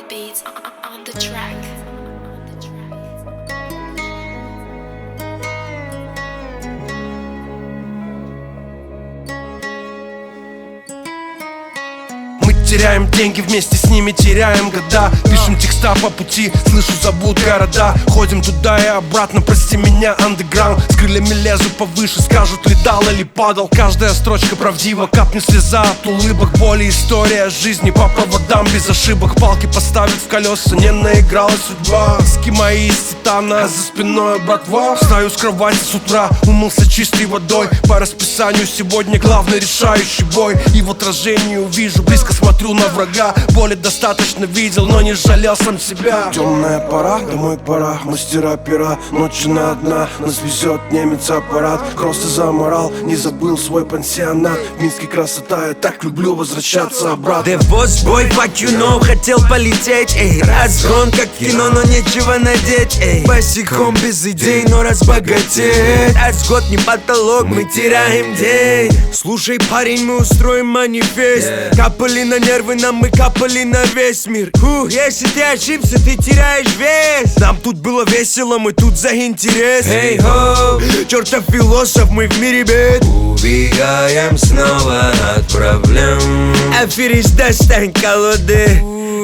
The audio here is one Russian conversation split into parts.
beats on the track. Теряем деньги, вместе с ними теряем года. Пишем текста по пути, слышу, зовут города. Ходим туда и обратно, прости меня, андеграунд. С крыльями лезу повыше, скажут, летал или падал. Каждая строчка правдива, капнет слеза от улыбок. Боли, история жизни по проводам без ошибок. Палки поставят в колеса, не наигралась судьба. Ски мои из титана, а за спиной братва. Встаю с кровати с утра, умылся чистой водой. По расписанию сегодня главный решающий бой. И в отражении увижу, близко смотрю на врага. Боли достаточно видел, но не жалел сам себя. Темная пора, домой пора, мастера пера. Ночью на одна, нас везет немец аппарат. Просто заморал, не забыл свой пансионат. В Минске красота, я так люблю возвращаться обратно. The boss boy, fuck you know, хотел полететь, эй. Разгон как кино, но нечего надеть, эй. Босиком без идей, но разбогатеть. Год не потолок, мы теряем день. Слушай, парень, мы устроим манифест. Капали на нервы нам, мы капали на весь мир. Если ты ошибся, ты теряешь вес. Нам тут было весело, мы тут за интерес. Эй-хоу, чертов философ, мы в мире бед. Убегаем снова от проблем. Аферист, достань колоды.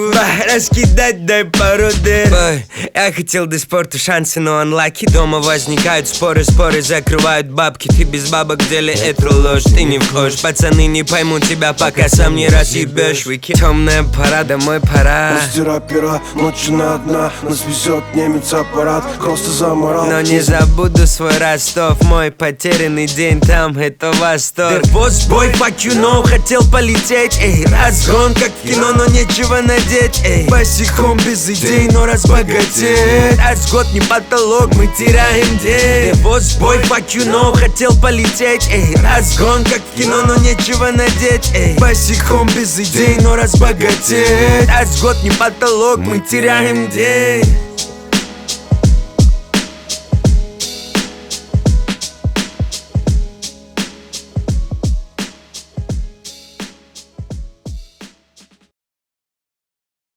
Раскидать дай породы. Я хотел до спорту шансы, но анлаки. Дома возникают споры, закрывают бабки. Ты без бабок в деле, это ложь, ты не вхож. Пацаны не поймут тебя, пока сам не разъебешь. Темная пора, домой пора. Мастера пера, ночью на одна. Нас везет немец аппарат, просто заморал. Но не забуду свой Ростов. Мой потерянный день там, это восторг. The boss boy, fuck you know, хотел полететь, эй. Разгон как кино, но нечего надеть, эй. Босиком без идей, но разбогатеть. Год не потолок, мы теряем день. The boss boy, fuck you know, хотел полететь, эй. Разгон как кино, но нечего надеть, эй. Босиком без идей, но разбогатеть. Год не потолок, мы теряем день.